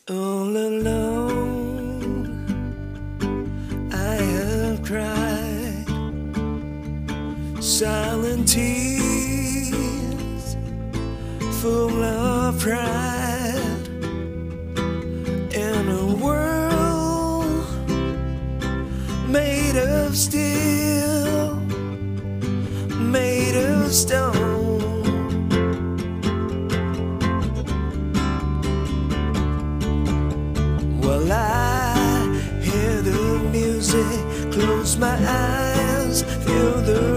All alone, I have cried silent tears full of pride in a world made of steel, made of stone. Well, I hear the music, close my eyes, feel the